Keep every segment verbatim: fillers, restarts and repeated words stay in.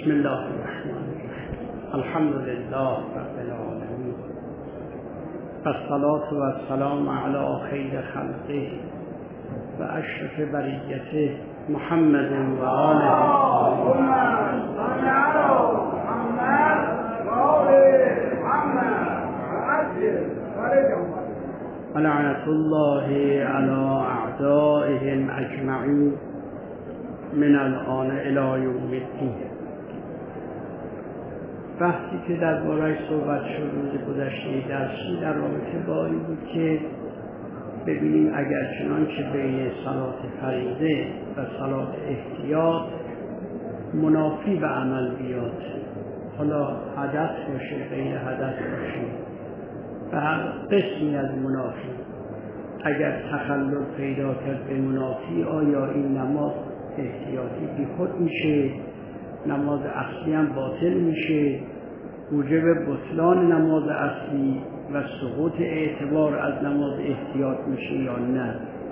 بسم الله الرحمن الرحیم. الحمد لله رب العالمین والصلاة والسلام علی خیر خلقه و اشرف بریته محمد و آله و لعنة الله علی اعدائهم اجمعین من الآن الی یوم الدین. وقتی که درباره‌اش صحبت شد روز گذشته درسی در رابطه با این بود که ببینیم اگر چنانچه بین صلات فریضه و صلات احتیاط منافی به عمل بیاد، حالا حدث باشه غیر حدث باشه، به هر قسمی از منافی اگر تخلل پیدا کرد به منافی، آیا این نماز احتیاطی بی خود میشه، نماز اصلی هم باطل میشه، موجب بطلان نماز اصلی و سقوط اعتبار از نماز احتیاط میشه یا نه؟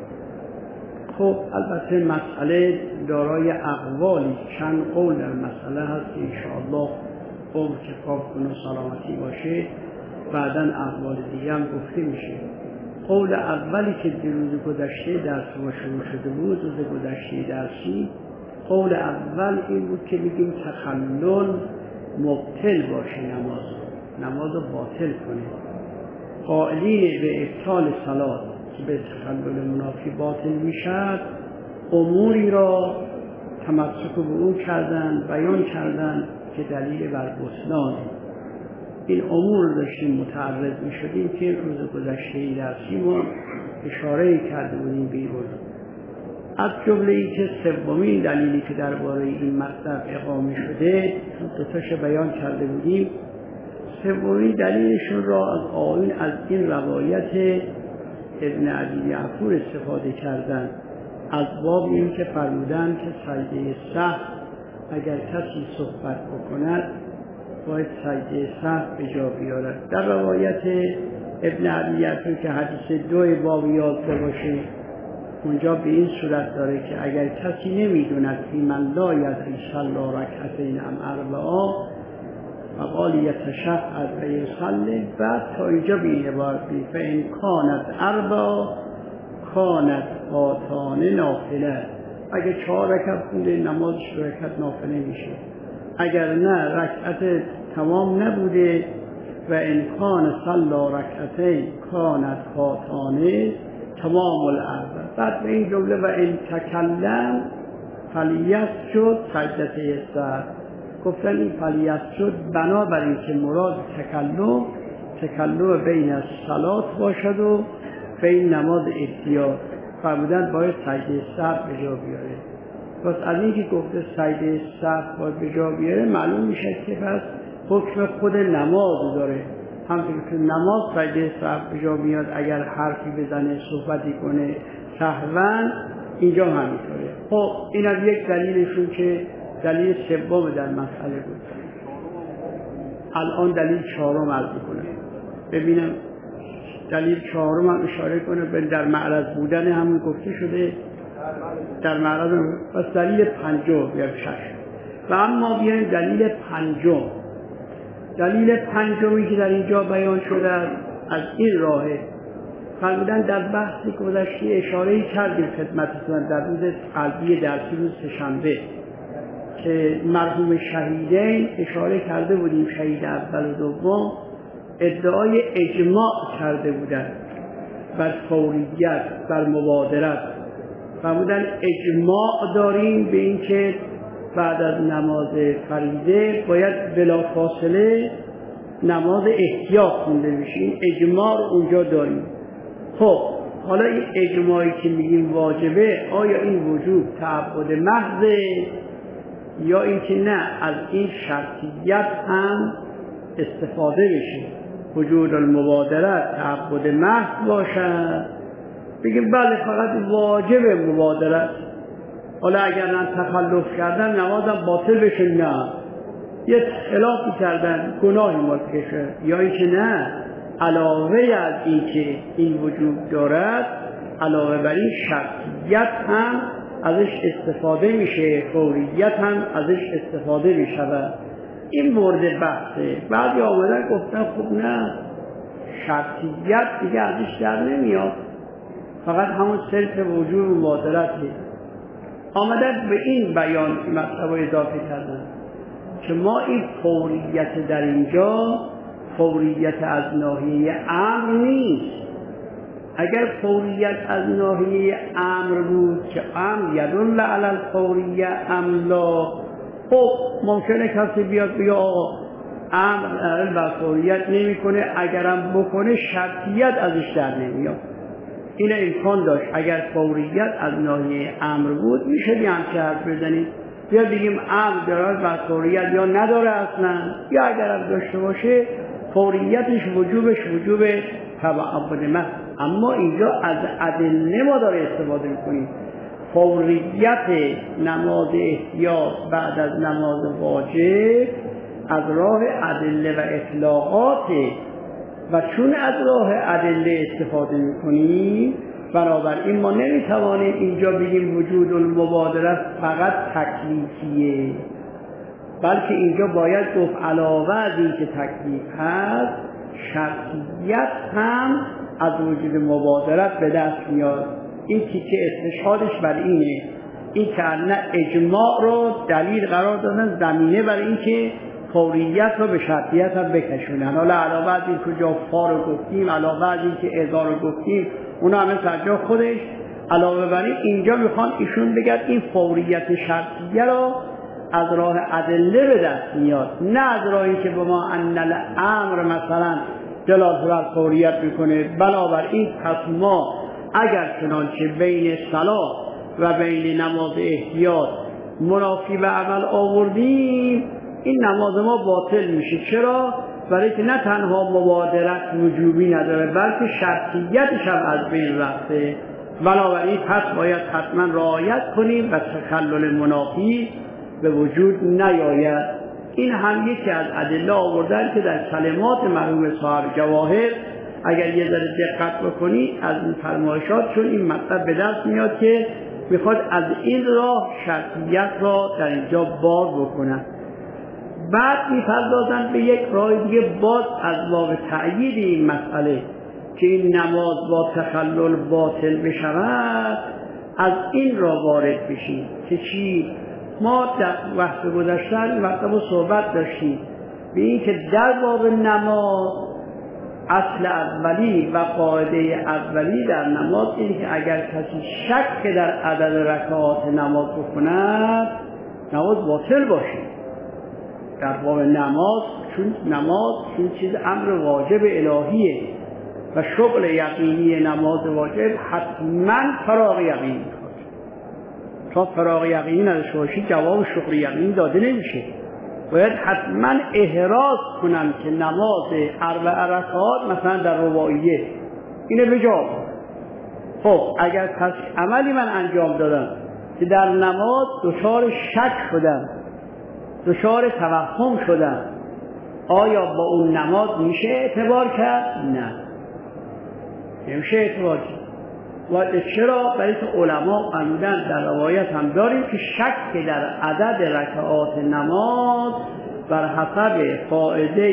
خب البته مسئله دارای اقوالی، چند قول در مسئله هست که انشاءالله قول کفاف کنه و سلامتی باشه، بعداً اقوال دیگه هم گفته میشه. قول اولی که در روز گذشته درس ما شروع شده بود، روز گذشته درسی، قول اول این بود که بگیم تخلل مبطل باشه، نماز نماز رو باطل کنه. قائلین به ابطال صلات که به تخلل منافی باطل میشد، اموری را تمسک به اون کردن، بیان کردن که دلیل بر بطلانه. این امور رو داشتیم متعرض می شدیم که روز گذشته درسی ما اشاره کرده بودیم به این بود. از جمله ای که سومین دلیلی که درباره این مطلب اقامه شده دو تاش بیان کرده بودیم، سومین دلیلشون را از آیین از این روایت ابن ابی یعفور استفاده کردن، از باب این که فرمودن که سجده سهو اگر کسی صحبت بکند باید سجده سهو به جا بیارد. در روایت ابن ابی یعفور که حدیث دو باب یادته باشه، اونجا به این صورت داره که اگر کسی نمیدوند فی من لا یدری صلی رکعتین ام اربعا فقال یتشهد و یصلی، بعد تا اینجا به این عبارت بی فان کانت اربعا کانت فاتانه نافله، اگر چهار رکعت خونده نمازش رکعت نافله میشه، اگر نه رکعت تمام نبوده و امکان صلا رکعتین کانت فاتانه تمام الاربع. بعد به این جمله و این تکلم فلیسجد سجده سهو، گفتن این فلیسجد بنابراین که مراد تکلم تکلم بین الصلات باشد و بین نماز احتیاط، فرمودن باید سجده سهو به جا بیاره. پس از این که گفته سجده سهو باید به جا بیاره، معلوم میشه که پس حکم خود نماز داره. همونطور که نماز سجده سهو به جا میاد، اگر حرفی بزنه صحبتی کنه سهواً، اینجا همینطوره. خب این از یک دلیلشون که دلیل سوم در مسئله بود. الان دلیل چهارم عرض میکنه، ببینم دلیل چهارم هم اشاره کنه به در معرض بودن همون گفته شده در معرض. پس دلیل پنجم یا شش. و اما بیایم دلیل پنجم. دلیل پنجمی که در اینجا بیان شده از این راهه، فرمودن در بحث گذشته اشاره‌ای کردیم خدمتتون در روز قلبی درسی روز سه‌شنبه که مرحوم شهیدین اشاره کرده بودیم، شهید اول و دوم ادعای اجماع کرده بودند بر فوریت، بر مبادرت. فرمودن اجماع داریم به این که بعد از نماز فریضه باید بلافاصله نماز احتیاط خونده بشه. این اجماع رو اونجا داریم. خب حالا این اجماعی که میگیم واجبه، آیا این وجوب تعبد محضه یا اینکه نه از این شرطیت هم استفاده بشه، وجود المبادرت تعبد محض باشد؟ بگیم بله فقط واجب مبادرت، حالا اگر من تخلف کردن نمازم باطل بشه، نه یه خلافی کردن گناهی مرتکب، یا اینکه نه علاوه از این که این وجود دارد، علاوه بر این شرطیت هم ازش استفاده میشه، فوریت هم ازش استفاده میشود. این مورد بحثه. بعضی آمدن گفتن خب نه، شرطیت دیگه ازش در نمیاد، فقط همون صرف وجود و مبادرته. آمدن به این بیان مطلب اضافه کردن که ما این فوریت در اینجا فوریت از ناحیه امر نیست. اگر فوریت از ناحیه امر بود که امر یدل علی الفوریه املا، خب ممکنه کسی بیاد بگه آقا امر بر فوریت نمی کنه، اگرم بکنه شرطیت ازش در نمیاد. این امکان داشت. اگر فوریت از ناحیه امر بود میشه بیان که حرف بزنید، یا بگیم امر دارد بر فوریت یا نداره اصلا، یا اگرم داشته باشه فوریتش وجوبش وجوب تبعبد محض. اما اینجا از ادله ما داره استفاده میکنیم. فوریت نماز احتیاط بعد از نماز واجب از راه ادله و اطلاقات، و چون از راه ادله استفاده میکنیم بنابراین ما نمیتوانیم اینجا بگیم وجود المبادره فقط تکلیفیه، بلکه اینجا باید گفت علاوه از این که تکلیف هست، شرطیت هم از وجود مبادرت به دست میاد. این تیکه استشهادش بر اینه، این که نه اجماع رو دلیل قرار دادن زمینه برای این که فوریت رو به شرطیت هم بکشونن. حالا علاوه از این کجا فا رو گفتیم، علاوه از این که اذا رو گفتیم، اونا همه سرجا خودش. علاوه بر این اینجا میخوان ایشون بگن این فوریت شرطیه رو از راه ادله به دست میاد، نه از راهی که به ما ان الامر مثلا دلالت بر فوریت میکنه. بنابراین پس ما اگر چنانچه بین صلات و بین نماز احتیاط منافی به عمل آوردیم، این نماز ما باطل میشه. چرا؟ برای که نه تنها مبادرت وجوبی نداره بلکه شرطیتش هم از بین رفته. بنابراین پس باید حتما رعایت کنیم و تخلل منافی به وجود نیاید. این هم یکی از ادله آوردن که در کلمات مرحوم صاحب جواهر اگر یه ذره دقت بکنی از این فرمایشات، چون این مطلب به دست میاد که میخواد از این راه شرطیت را در اینجا باز بکنن. بعد میپردازن به یک راه دیگه باز از باب تأیید این مسئله که این نماز با تخلل باطل بشود، از این را وارد بشیم که چی؟ ما در وقت گذشتن مطلب صحبت داشتیم به این که در باب نماز اصل اولی و قاعده اولی در نماز این که اگر کسی شک در عدد رکعات نماز بکند نماز باطل باشه. در باب نماز، چون نماز چون چیز امر واجب الهیه و شغل یقینی نماز واجب حتما فراغ یقین میخواد. تا فراغ یقینی نداشته باشی جواب شغل یقینی داده نمیشه. باید حتما احراز کنن که نماز اربع رکعات مثلا در رباعیه اینه بجا. خب اگر پس عملی من انجام دادم که در نماز دچار شک شدم، دچار توهم شدم، آیا با اون نماز میشه اعتبار کرد؟ نه، نمیشه اعتبار کرد. و چرا؟ برای که علما فرمودن در روایت هم داریم که شک در عدد رکعات نماز بر حسب قاعده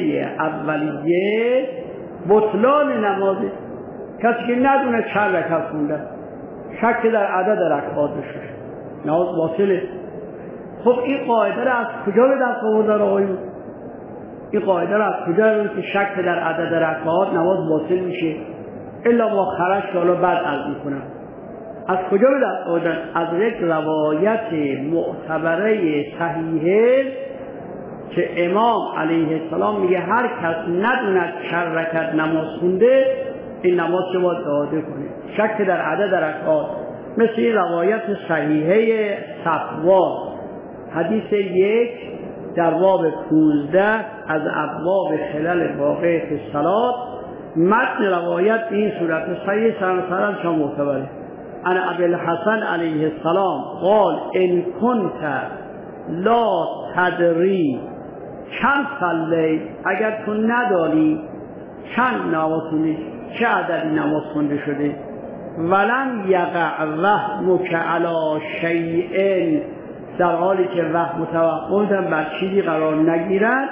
اولیه بطلان نمازه. کسی که ندونه چند رکعت خونده شک در عدد رکعات بشه نماز باطله. خب این قاعده را از کجا به دست آوردن آقایون؟ این قاعده را از کجا آوردن که شک در عدد رکعات نماز باطل میشه؟ الا ما خرج که حالا بعد عرض میکنم. از کجا به دست آوردن؟ از یک روایت معتبره صحیحه که امام علیه السلام میگه هر کس ندوند چند رکعت نماز خونده این نماز که باید داده کنه. شک در عدد رکعات مثل این روایت صحیحه صفوان حدیث یک در باب پانزده از ابواب خلل واقع فی الصلاة. متن روایت به این صورت صحیح سرسرم شما معتبره. انا ابی الحسن علیه السلام قال ان کنت لا تدری چند صلی، اگر تو نداری چند نماز خونی، چه عددی نماز خونده شده، ولم یقع وهمک علی شیء، در حالی که وهم توهم بر چیزی قرار نگیرد،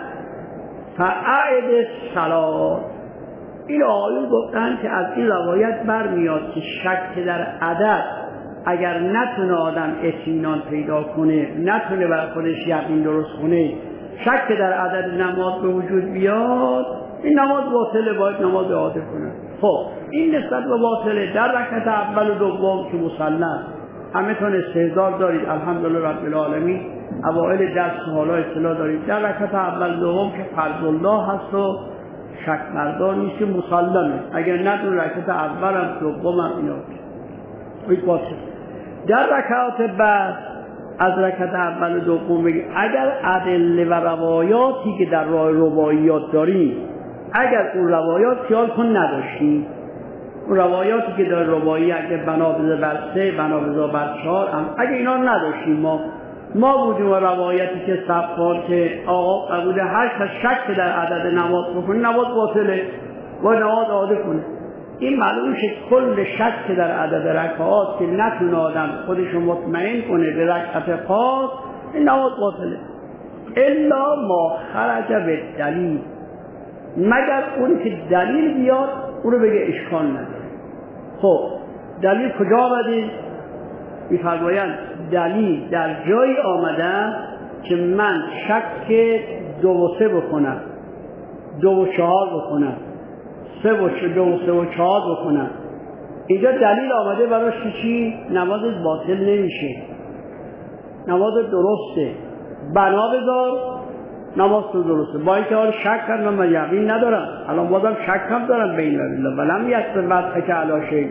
فاعد الصلاة. این آیون گفتن که از این روایت برمیاد که شک در عدد اگر نتونه آدم اطمینان پیدا کنه، نتونه بر خودش یقین درست کنه، شک در عدد نماز به وجود بیاد، این نماز باطله، باید نماز اعاده کنه. خب این نسبت به باطله. در رکعت اول و دوم که مسلم همه تون استحضار دارید، الحمدلله رب العالمین، اوائل درس حالا اطلاع دارید، در رکعت اول دوم که فرض الله هست و شک مردار نیست که مسلمه، اگر ندون رکعت اول هم دوم هم اینا این باطل. در رکعات بعد از رکعت اول و دوم بگید اگر ادله و روایاتی که در راه رباعیات داریم، اگر اون روایات خیال کن نداشتیم، اون روایاتی که در رباعی اگه بنا بذار بر سه، بنا بذار بر چهار، اگه اینا نداشتیم، ما ما بودیم و روایتی که صفحات که آقا قبول هشت شک در عدد نماز بکنه، نماز باطله و نماز اعاده کنه. این معلوم شه کل شک در عدد رکعات که نتونه آدم خودش رو مطمئن کنه به رکعت خاص، این نماز باطله. الا ما خرج به دلیل، مگر اون که دلیل بیاد اون رو بگه اشکال نداره. خب دلیل کجا آمده؟ می‌فرمایند دلیل در جایی آمده که من شک دو و سه بکنم، دو و چهار بکنم، سه و دو و سه و چهار بکنم، اینجا دلیل آمده براش که چی؟ نماز باطل نمیشه، نماز درسته، بنا بذار نماز تو درسته. با اینکه حال شک کردم من یقین ندارم، الان بازم شک هم دارم بین الله ولم یکن وضعک علی شیء،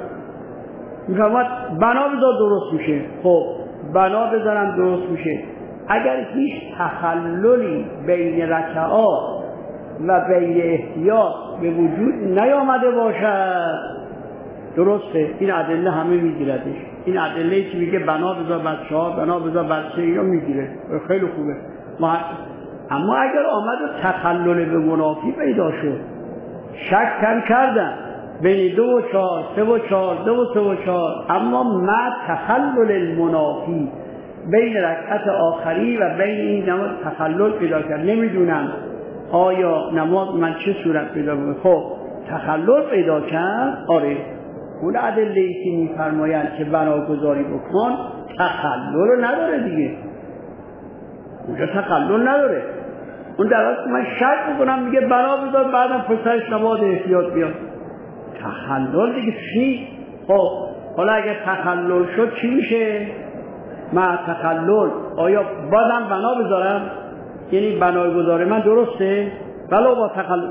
میفهمد بنا بذار درست میشه. خب بنا بذارم درست میشه، اگر هیچ تخللی بین رکعات و بین احتیاط به وجود نیامده باشد، درسته، این ادله همه میگیردش. این ادله که میگه بنا بذار بر چهار، بنا بذار بر سه، اینا میگیره، خیلی خوبه. اما اگر آمد و تخلل به منافی پیدا شد، شک کم کردن بین دو و چهار، سه و چهار، دو و سه و چهار، اما ما تخلل المنافی بین رکعت آخری و بین این نماز تخلل پیدا کرد، نمیدونم آیا نماز من چه صورت پیدا کنه. خب تخلل پیدا کرد، آره اون ادله‌ای که میفرمایند که بناگذاری بکن تخلل نداره دیگه، اونجا تخلل نداره. اون در حالی که من شک بکنم میگه بنا بذار بعدم پسرش نماز احتیاط بیاد، تخلل دیگه چی؟ خب حالا اگه تخلل شد چی میشه؟ مع تخلل آیا بازم بنا بذارم؟ یعنی بنای گذاره من درسته ولو با تخلل؟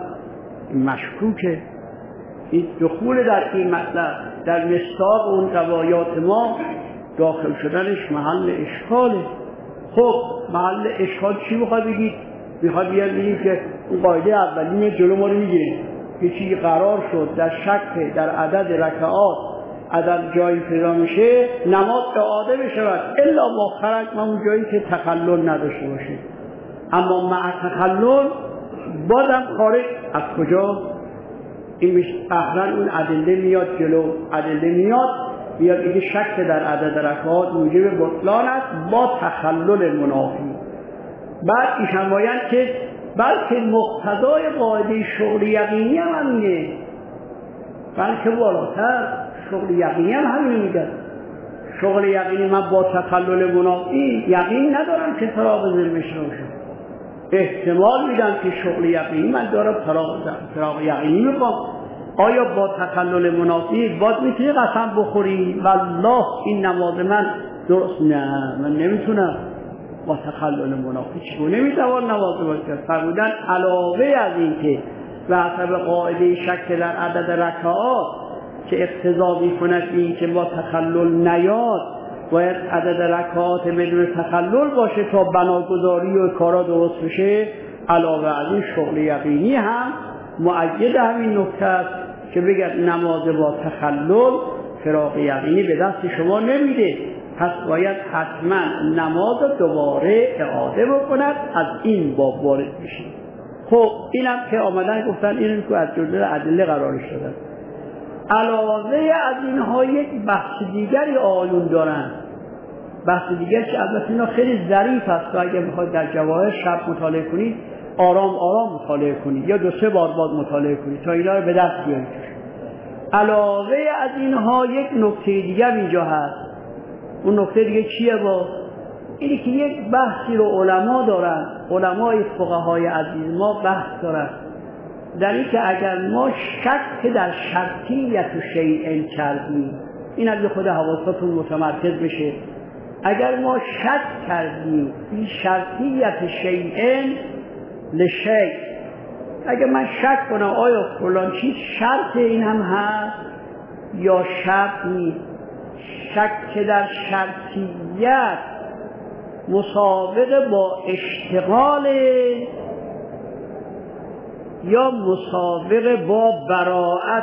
مشکوکه. این دخول در این مطلب در مصداق اون روایات ما داخل شدنش محل اشکاله. خب محل اشکال چی میخواد بگید؟ میخواد بیاد بگید که اون قاعده اولی جلو ما رو میگیره که چیزی قرار شد در شک در عدد رکعات عدد جایی پیدا میشه نماز اعاده بشود الا ما خرج، ما اون جایی که تخلل نداشته باشه. اما مع تخلل بازم خارج از کجا؟ این میشه قهرن اون ادله میاد جلو، ادله میاد بیاد بگه شک در عدد رکعات موجب بطلان است با تخلل منافی. بعد ایشان باید که بلکه مقتضای قاعده شغل یقینی هم همینه، بلکه بالاتر شغل یقینی هم همینه میگه. شغل یقینی من با تخلل منافی یقین ندارم که طلاق ظلمش روشن، احتمال میدم که شغل یقینی من دارم طلاق یقینی میخوام. آیا با تخلل منافی باید میتونی قسم بخوری والله این نماز من درست؟ نه من نمیتونم با تخلل منافی چگونه میتوان نماز باید کرد؟ فرمودن علاوه از این که به حسب قاعده شک در عدد رکعات که اقتضا میکند این که با تخلل نیاد باید عدد رکعات بدون تخلل باشه تا بناگذاری و کارا درست بشه، علاوه از این شغل یقینی هم مؤید همین نکته است که بگه نماز با تخلل فراغ یقینی به دست شما نمیده، پس باید حتما نماز دوباره اعاده بکند، از این باب وارد بشید. خب اینم که آمدن گفتن اینم که از جزء ادله قرارش دادن. علاوه از اینها یک بحث دیگری آیون دارن، بحث دیگر که البته اینا خیلی ظریف است و اگه میخواید در جواهر شب مطالعه کنید آرام آرام مطالعه کنید یا دو سه بار باید مطالعه کنید تا اینا رو به دست بیارید. علاوه از اینها یک نکته دیگر اینجا هست. اون نکته دیگه چیه؟ با اینی که یک بحثی رو علما دارن، علمای فقهای عزیز ما بحث دارن در این که اگر ما شک در شرطیت شیء کردیم، این از خود حواستون متمرکز بشه، اگر ما شک کردیم این شرطیت شیء لشیء، اگر من شک کنم آیا فلان چیز شرط این هم هست یا شرط نیست، شک در شرطیت مساوق با اشتغال یا مساوق با براءت.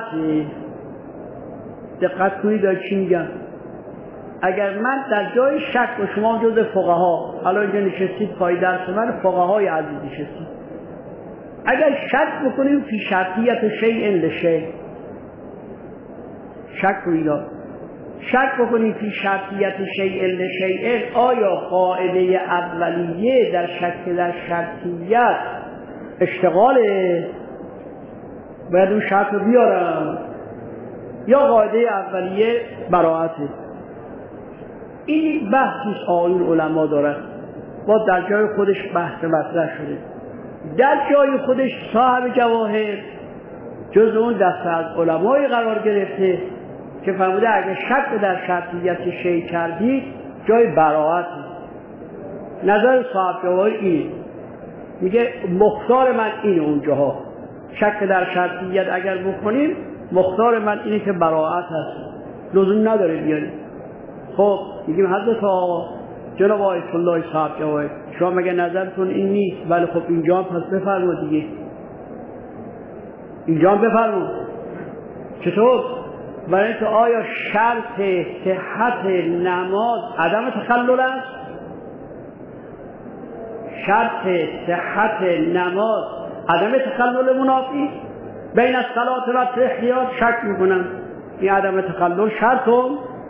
دقت کنید در چی میگم. اگر من در جای شک و شما جز فقها حالا اینجا نشستید پای درس من فقهای عزیز نشستید، اگر شک بکنیم فی شرطیت شیء لشیء، شک کنید شک بکنیم فی شرطیت شیء لشیء، آیا قاعده اولیه در شک در شرطیت اشتغاله باید اون شرط رو بیارم یا قاعده اولیه براءته؟ این بحثی آیون علما دارن با در جای خودش بحث مطرح شده. در جای خودش صاحب جواهر جز اون دسته از علمای قرار گرفته که فرموده اگه شک در شرطیت شیء کردید جای براءت. نظر صاحب جواهر اینه، میگه مختار من اینه اونجاها شک در شرطیت اگر بکنیم مختار من اینه که براءت هست، لزوم نداره بیاریم. خب میگیم حضرت آقا جناب آیت الله صاحب جواهر شما مگه نظرتون این نیست؟ ولی خب اینجا هم پس بفرمود دیگه، اینجا هم بفرمود. چطور؟ برای اینکه آیا شرط صحت نماز عدم تخلل است؟ شرط صحت نماز عدم تخلل منافی بین الصلاة و التحیات شک میکنم این عدم تخلل شرطم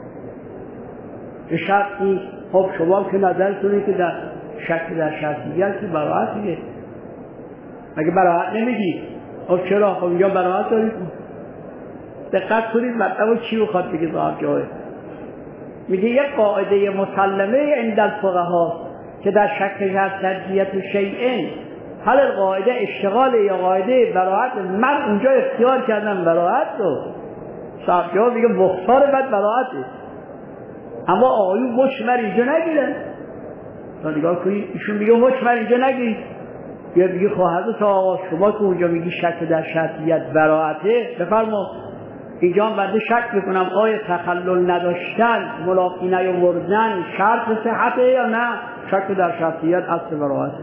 شرط نیست. خب شما که نظرتونه که در شک در شرطیت که براءتیه، اگه براءت نمیگی خب چرا؟ خب اینجا براءت دارید. دقت کنید مطلب چی بخواد بگه صاحب جواهر. میگه یک قاعده مسلمه عند الفقها که در شک در شرطیت شیء حال قاعده اشتغال یا قاعده براءت، من اونجا اختیار کردم براءت رو، صاحب جواهر میگه مختار بعد براءته، اما آقایون مشمر اینجا نگیرن. تا نگاه کنید ایشون میگه مشمر اینجا نگیرید، یا میگه خواهد تا آقا شما که اونجا میگی شک در شرطیت براءته بفرما اینجا هم بنده شک میکنم آیا تخلل نداشتن ملاقی نیاوردن شرط صحته یا نه شک در شرطیت اصل براءته.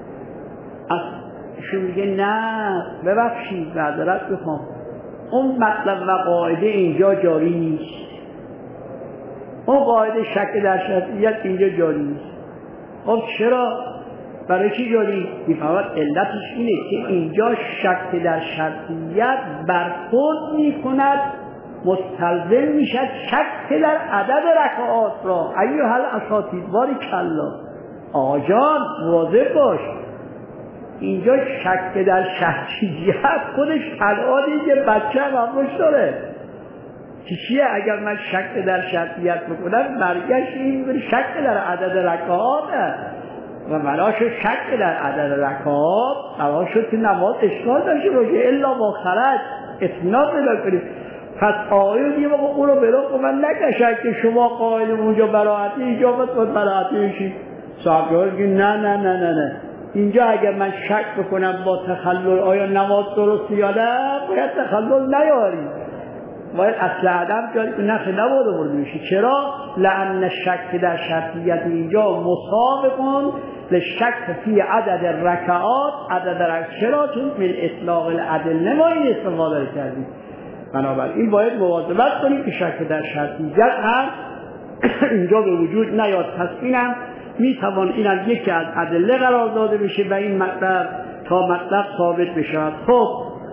ایشون میگه نه ببخشید معذرت میخوام اون مطلب و قاعده اینجا جاری نیست، اون قاعده شک در شرطیت اینجا جاری نیست. خب چرا؟ برای چی جاری؟ میفهمد علتش اینه که اینجا شک در شرطیت برخورد میکند مستلزم میشد شک در عدد رکعات را. ایها الاساتید باری کلا آجان مواظب باش، اینجا شک در شرطیت خودش الان یه بچه قبلش داره که چیه؟ اگر من شک در شرطیت بکنم برگشت این میگه شک در عدد رکعات و ملاش شک در عدد رکعات قرار شد که نماز اشکال داشته باشه الا با خرج اطمینان پیدا کنید. پس آیه دیگه بگو اون رو بلو که من نکشم که شما قائل اونجا براعتی اینجا باید براعتی بشید. صاحب جواهر میگه نه نه نه نه نه اینجا اگر من شک بکنم با تخلل آیا نماز درست یا نه باید تخلل نیاری، باید اصل عدم جاری که نخی نباید برده میشه. چرا؟ لأن شک در شرطیت اینجا مسابقون لشک فی عدد رکعات عدد رکعات. چرا؟ چون من اطلاق العدل ما این استفاده کردیم. بنابراین باید مواظبت کنیم که شک در شرطیت هم اینجا به وجود نیاد. پس اینم میتوان این از یکی از ادله قرار داده بشه و این مطلب تا مطلب ثابت بشه. خب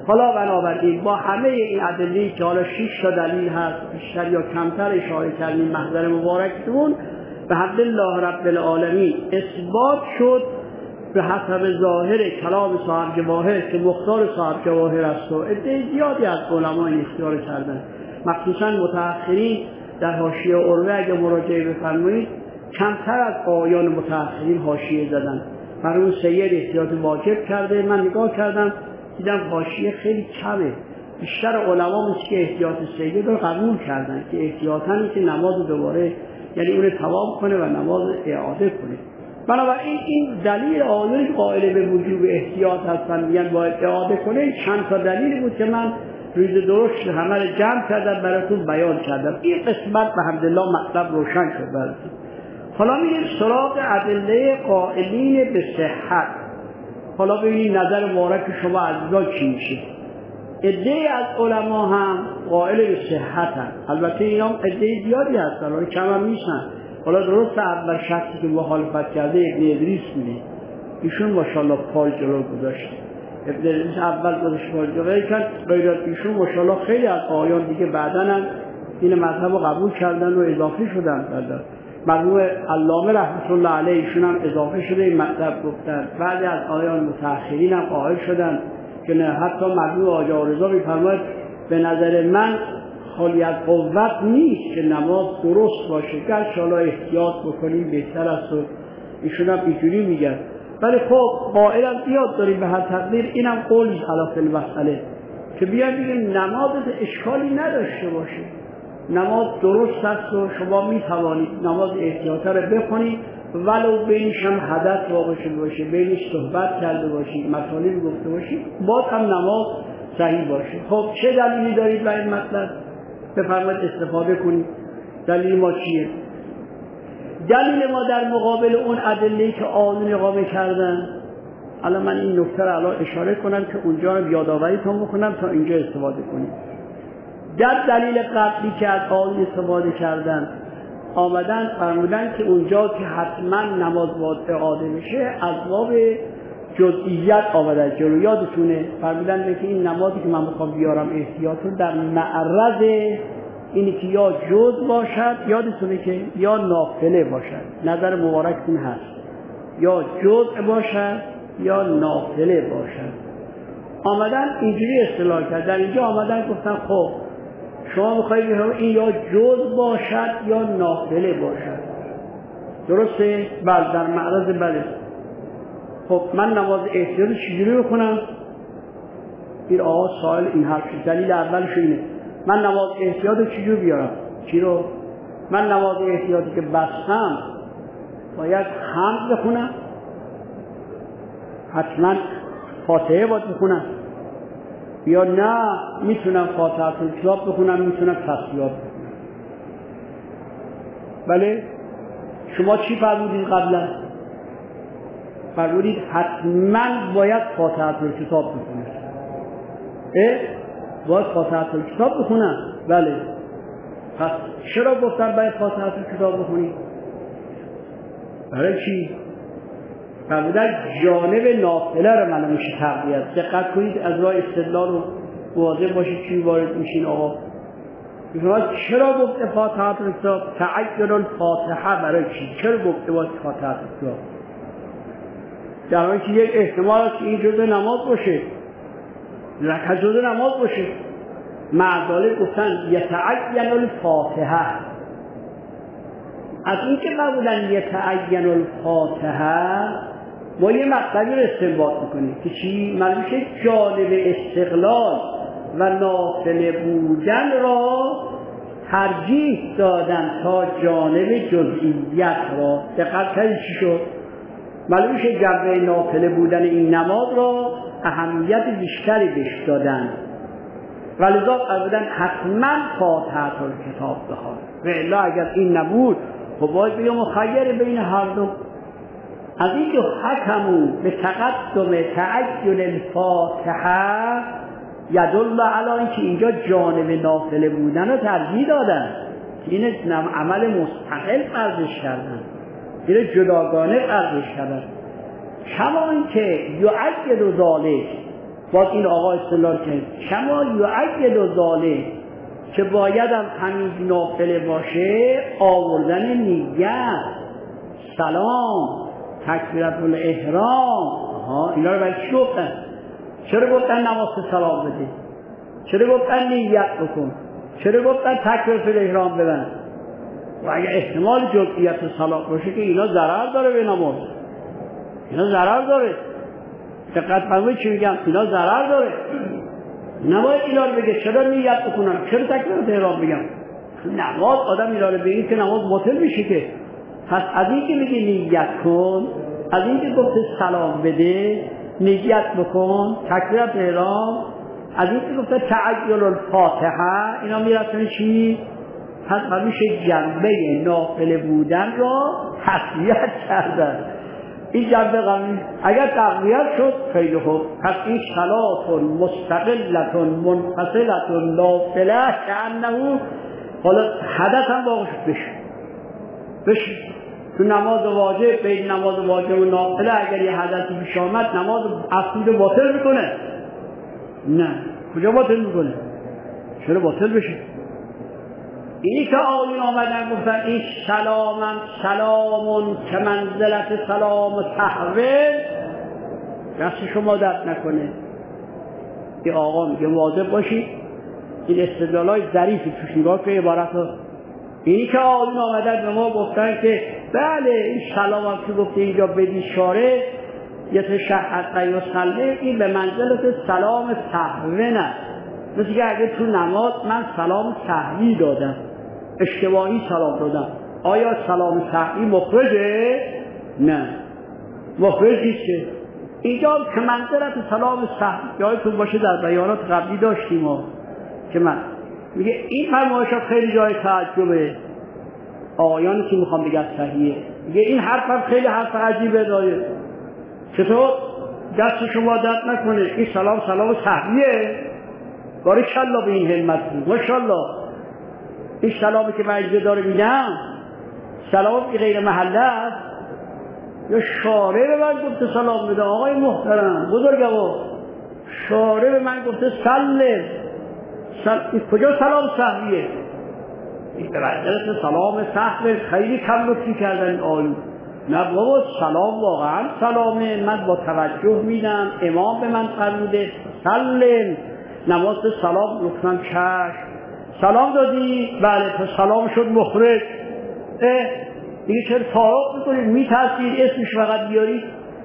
حالا بنابراین با همه این ادله که حالا شش تا دلیل هست بیشتر یا کمتر اشاره کردیم محضر مبارکتون، به حمد الله رب العالمین اثبات شد به حسب ظاهر کلام صاحب جواهر که مختار صاحب جواهر است و عده زیادی از علما این اختیار کردن، مخصوصا متأخرین در حاشیه عروه اگه مراجعه بفرمایید کمتر از آیان متأخرین حاشیه زدن. مرحوم سید احتیاط واجب کرده، من نگاه کردم دیدم حاشیه خیلی کمه. بیشتر علما مثل که احتیاط سید رو قبول کردن که احتیاطاً که نماز دوباره یعنی اون تمام کنه و نماز اعاده کنه. بنابراین این دلیل آیانی قائل به وجوب احتیاط هستن میگن باید اعاده کنه چند تا دلیل بود که من روز درست همه رو جمع کردم براتون بیان کردم. این قسمت به حمدالله مطلب روشن شد براتون. حالا میریم سراغ ادله قائلین به صحت. حالا ببینید نظر مبارک شما عزیزان چی میشه. عده از علما هم قائل به صحت هم. البته اینا هم عده زیادی هستن، حالا کم هم نیستن. حالا درست اول شخصی که مخالفت کرده ابن ادریس میده، ایشون ماشاءالله پای جلو گذاشته. ابن ادریس اول گذاشت پای جلو کرد، غیر از ایشون ماشاءالله خیلی از آیان دیگه بعداً هم این مذهب رو قبول کردن و اضافه شدن. مرحوم علامه رحمت الله علیه ایشون هم اضافه شده این مطلب گفتن. بعضی از آیان متأخرین هم قائل شدن که نه، حتی مرحوم آقا رضا می‌فرماید به نظر من خالی از قوت نیست که نماز درست باشه، گرچه حالا احتیاط بکنیم بهتر است و ایشون هم اینجوری میگن. ولی خب قائل هم زیاد داریم به هر تقدیر، اینم قولی علاف المسئله که بیان بگیم نماز اشکالی نداشته باشه، نماز درست است و شما می توانید نماز احتیاطی رو بخونید ولو بینش هم حدث واقع باشه، بینش صحبت کرده باشید، مطالب گفته باشید، باز هم نماز صحیح باشه. خب چه دلیلی دارید برای این مطلب؟ بفرمایید استفاده کنید. دلیل ما چیه؟ دلیل ما در مقابل اون ادله‌ای که آیون اقامه کردن، الان من این نکته رو الان اشاره کنم که اونجا رو یادآوریتون بکنم تا اینجا استفاده کنید. در دلیل قبلی که از آیون استفاده کردن آمدن فرمودن که اونجا که حتما نماز باید اعاده بشه از باب جزئیات آمدن جلو. یادتونه فرمودن که این نمازی که من میخوام بیارم احتیاطون در معرض اینی که یا جز باشد، یادتونه که یا نافله باشد، نظر مبارکتون هست، یا جز باشد یا نافله باشد. آمدن اینجوری اصطلاح کرد. در اینجا آمدن گفتن خب شما میخواید این یا جز باشد یا نافله باشد، درسته؟ بله در معرض بله. خب من نماز احتیاط چجوری بکنم؟ این آقا سوال این حرف شد. دلیل اولش اینه من نماز احتیاط چجوری بیارم؟ چی رو؟ من نماز احتیاطی که بستم باید حمد بخونم، حتما فاتحه باید بخونم، یا نه میتونم فاتحه کتاب بخونم، میتونم تسبیحات بخونم. بله شما چی فرمودید قبلا؟ فرمودید حتما باید فاتحه کتاب بخونم. اه باید فاتحه کتاب بخونم. بله پس چرا گفتن باید فاتحه کتاب بخونید؟ برای چی؟ فرمودن جانب نافله رو من میشه تقویت. دقت کنید از راه استدلال رو واضح باشید چی وارد میشین. آقا چرا گفته فاتحه کتاب؟ تعین الفاتحه برای چی؟ چرا گفته باید فاتحه کتاب؟ در حالی که یک احتمال است که این جزء نماز باشه، رکعت جزء نماز باشه. معذاله گفتن یتعین الفاتحه. از این که قبولن یتعین الفاتحه ما یه مقصدی رو استنباط میکنیم که چی؟ معلومه جانب استقلال و نافله بودن را ترجیح دادن تا جانب جزئیت را. دقت کنید چی شد؟ معلومه جنبه نافله بودن این نماز را اهمیت بیشتری بهش دادن، ولذا قبولن حتما فاتحه کتاب بخوان. و الا اگر این نبود خب باید بگم مخیر بین هر دو. از این که حکمو به تقدم تعین الفاتحه یدل علی اینکه اینجا جانب نافله بودن رو ترجیح دادن، این عمل مستقل فرضش کردن، این جداگانه فرضش کردن. کما اینکه یعید ذالک باز این آقا استدلال کرد کما یؤید ذالک که باید هم همین نافله باشه آوردن نیت، سلام، تکبیرت الاحرام. ها اینا رو برای چی گفتن؟ چرا گفتن نماز سلام بده؟ چرا گفتن نیت بکن؟ چرا گفتن تکبیرت الاحرام ببند؟ و اگه احتمال جزئیات صلات باشه که اینا ضرر داره به نماز، اینا ضرر داره. دقت فرمایید چی میگم، اینا ضرر داره. نباید اینا رو بگه چرا نیت بکنم، چرا تکبیرت احرام بگم. نماز آدم اینا رو بگه که نماز باطل میشه که. پس از این که میگه نیت کن، از این که گفته سلام بده، نیت بکن، تکبیرت احرام، از این که گفته تعجل الفاتحه، اینا میرسونه چی؟ پس میشه جنبه نافله بودن را تقویت کردن. این جنبه قبلی اگر تقویت شد خیلی خوب، پس این صلات مستقلت منفصلت نافله که انه حالا حدث هم واقع شد بشه بشه تو نماز واجب بین نماز واجب و نافله اگر یه حدثی پیش آمد نماز اصلی رو باطل میکنه؟ نه. کجا باطل میکنه؟ چرا باطل بشه؟ اینی که آیین آمدن گفتن این سلامم سلامون که منزلت سلام و تحویل، دست شما درد نکنه. این آقا میگه واضح باشید، این استدلالای ظریفی توش نگاه که عبارت ها. اینی که آیین آمدن به ما گفتن که بله این سلامم که گفته اینجا بدی شاره یه تشهد قیم و سلمه، این به منزلت سلام تحویل نه. مثل که اگه تو نماز من سلام سهوی دادم، اشتباهی سلام دادم، آیا سلام سهوی مخرجه؟ نه مخرج نیست. اینجا که منزلت سلام سهوی یادتون باشه در بیانات قبلی داشتیم ما که من میگه این فرمایشات خیلی جای تعجبه. آیانی که میخوام بگم صحیحه، میگه این حرفم خیلی حرف عجیبه داره. چطور؟ دست شما درد نکنه، این سلام سلام سهویه؟ بارکالله به این همت بود، ماشاءالله. این سلامی که من اجازه داره میگم سلام که غیر محله است یا شارع به من گفته سلام بده؟ آقای محترم بزرگوار، شارع به من گفته سلم سل... کجا سلام سهویه؟ این به منزلت سلام سهوه. خیلی کم لطفی کردن این آیون. نه بابا سلام واقعا سلامه، من با توجه میدم، امام به من فرموده سلم، نماز سلام گفتم چشم. سلام دادی؟ بله. تو سلام شد مخرج. اه دیگه چرا تعارف میکنی؟ میترسید اسمش فقط بیاری،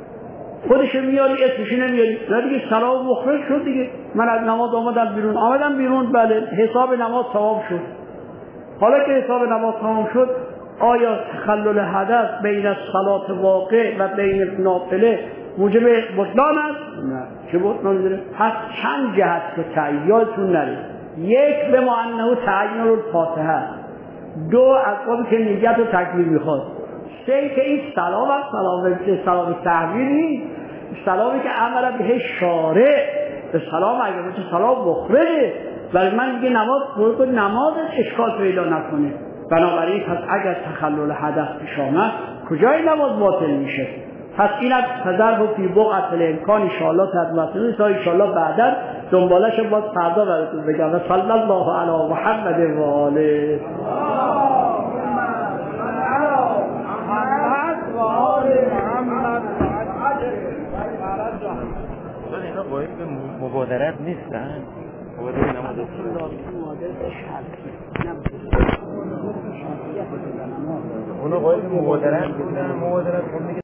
خودش میاری اسمش نمیاری. نه دیگه سلام مخرج شد دیگه. من از نماز آمدم بیرون آمدم بیرون بله حساب نماز تمام شد. حالا که حساب نماز تمام شد آیا تخلل حدث بین صلات واقع و بین نافله موجب بطلان است؟ نه. چه بطلان داره؟ پس چند جهت که تعییاتون نره. یک به معنی تعیین الفاتحه، دو از که نیت و تکبیر میخواد، سه که این سلام است سلام سلام تحویل نیست، سلامی که امر به شارع به سلام اگر به سلام مخرجه، ولی من دیگه نماز برو نماز اشکال پیدا نکنه. بنابراین پس اگر تخلل حدث پیش آمد کجای نماز باطل میشه؟ پس این از تذرب فی بقعة الامکان انشاءالله تدمتون تا انشاءالله بعدا دنبالش باز فردا براتون بگم. و صلی الله علی محمد و آله اینا باید به مبادرت نیستن؟ مبادرت نماز اونا باید به مبادرت نیستن؟ مبادرت